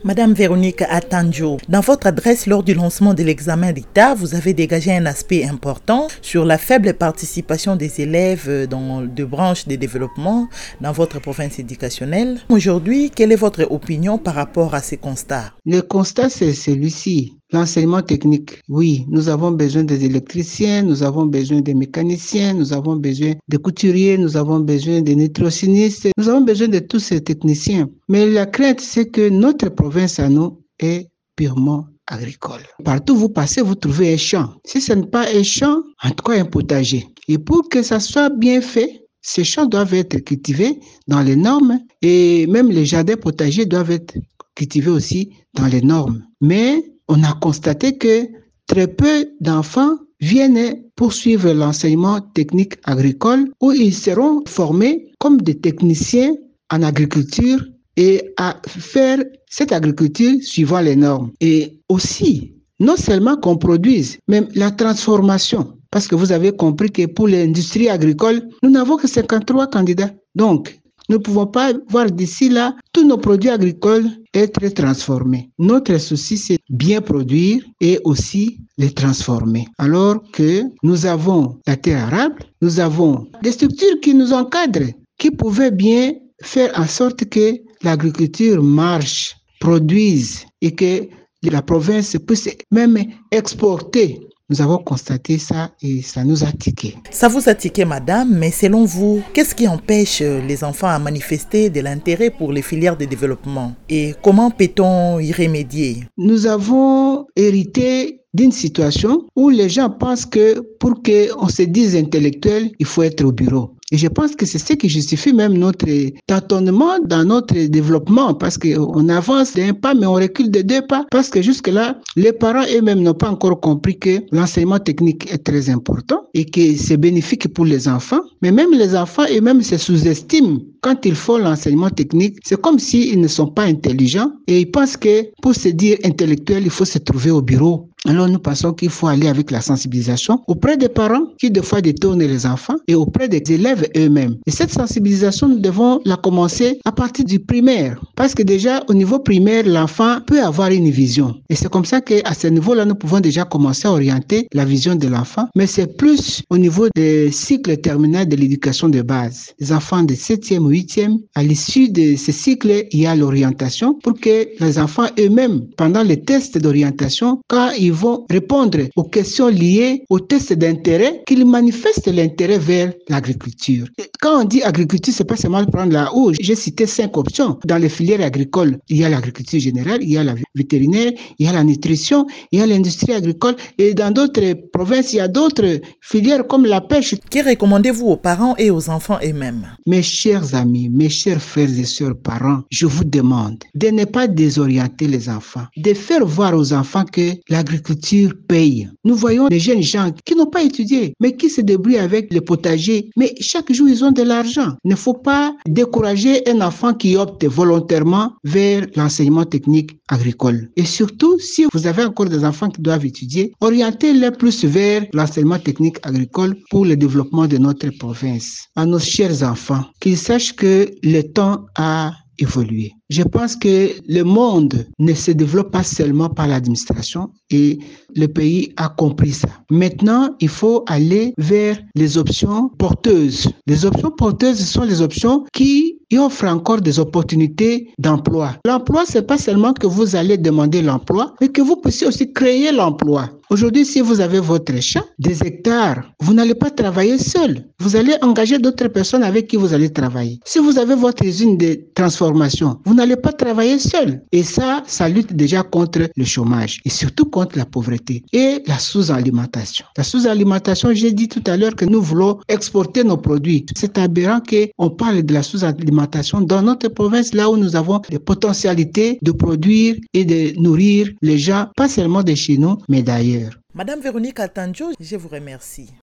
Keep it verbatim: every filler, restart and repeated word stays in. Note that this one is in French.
Madame Véronique Atandjo, dans votre adresse lors du lancement de l'examen d'État, vous avez dégagé un aspect important sur la faible participation des élèves dans deux branches de développement dans votre province éducationnelle. Aujourd'hui, quelle est votre opinion par rapport à ces constats? Le constat, c'est celui-ci. L'enseignement technique, oui, nous avons besoin des électriciens, nous avons besoin des mécaniciens, nous avons besoin des couturiers, nous avons besoin des nutritionnistes, nous avons besoin de tous ces techniciens. Mais la crainte, c'est que notre province à nous est purement agricole. Partout où vous passez, vous trouvez un champ. Si ce n'est pas un champ, en tout cas un potager. Et pour que ça soit bien fait, ces champs doivent être cultivés dans les normes et même les jardins potagers doivent être cultivés aussi dans les normes. Mais on a constaté que très peu d'enfants viennent poursuivre l'enseignement technique agricole où ils seront formés comme des techniciens en agriculture et à faire cette agriculture suivant les normes. Et aussi, non seulement qu'on produise, même la transformation. Parce que vous avez compris que pour l'industrie agricole, nous n'avons que cinquante-trois candidats. Donc, nous ne pouvons pas voir d'ici là tous nos produits agricoles être transformés. Notre souci, c'est bien produire et aussi les transformer. Alors que nous avons la terre arable, nous avons des structures qui nous encadrent, qui pouvaient bien faire en sorte que l'agriculture marche, produise et que la province puisse même exporter. Nous avons constaté ça et ça nous a tiqué. Ça vous a tiqué, madame, mais selon vous, qu'est-ce qui empêche les enfants à manifester de l'intérêt pour les filières de développement? Et comment peut-on y remédier? Nous avons hérité d'une situation où les gens pensent que pour qu'on se dise intellectuel, il faut être au bureau. Et je pense que c'est ce qui justifie même notre tâtonnement dans notre développement parce qu'on avance d'un pas mais on recule de deux pas parce que jusque-là, les parents eux-mêmes n'ont pas encore compris que l'enseignement technique est très important et que c'est bénéfique pour les enfants. Mais même les enfants eux-mêmes se sous-estiment quand ils font l'enseignement technique. C'est comme s'ils ne sont pas intelligents et ils pensent que pour se dire intellectuel, il faut se trouver au bureau. Alors nous pensons qu'il faut aller avec la sensibilisation auprès des parents qui des fois détournent les enfants et auprès des élèves eux-mêmes. Et cette sensibilisation, nous devons la commencer à partir du primaire. Parce que déjà au niveau primaire, l'enfant peut avoir une vision. Et c'est comme ça qu'à ce niveau-là, nous pouvons déjà commencer à orienter la vision de l'enfant. Mais c'est plus au niveau des cycles terminaux de l'éducation de base. Les enfants de septième ou huitième, à l'issue de ces cycles, il y a l'orientation pour que les enfants eux-mêmes, pendant les tests d'orientation, quand ils vont répondre aux questions liées aux tests d'intérêt, qu'ils manifestent l'intérêt vers l'agriculture. Et quand on dit agriculture, c'est pas seulement prendre la haut. J'ai cité cinq options. Dans les filières agricoles, il y a l'agriculture générale, il y a la vétérinaire, il y a la nutrition, il y a l'industrie agricole et dans d'autres provinces, il y a d'autres filières comme la pêche. Que recommandez-vous aux parents et aux enfants eux-mêmes? Mes chers amis, mes chers frères et sœurs parents, je vous demande de ne pas désorienter les enfants, de faire voir aux enfants que l'agriculture paye. Nous voyons des jeunes gens qui n'ont pas étudié, mais qui se débrouillent avec le potager. Mais chaque jour, ils ont de l'argent. Il ne faut pas décourager un enfant qui opte volontairement vers l'enseignement technique agricole. Et surtout, si vous avez encore des enfants qui doivent étudier, orientez-les plus vers l'enseignement technique agricole pour le développement de notre province. À nos chers enfants, qu'ils sachent que le temps a évolué. Je pense que le monde ne se développe pas seulement par l'administration et le pays a compris ça. Maintenant, il faut aller vers les options porteuses. Les options porteuses sont les options qui offrent encore des opportunités d'emploi. L'emploi, c'est pas seulement que vous allez demander l'emploi, mais que vous puissiez aussi créer l'emploi. Aujourd'hui, si vous avez votre champ, des hectares, vous n'allez pas travailler seul. Vous allez engager d'autres personnes avec qui vous allez travailler. Si vous avez votre usine de transformation, vous n'allez pas travailler seul. Et ça, ça lutte déjà contre le chômage et surtout contre la pauvreté et la sous-alimentation. La sous-alimentation, j'ai dit tout à l'heure que nous voulons exporter nos produits. C'est aberrant qu'on parle de la sous-alimentation dans notre province, là où nous avons des potentialités de produire et de nourrir les gens, pas seulement de chez nous, mais d'ailleurs. Madame Véronique Atandjo, je vous remercie.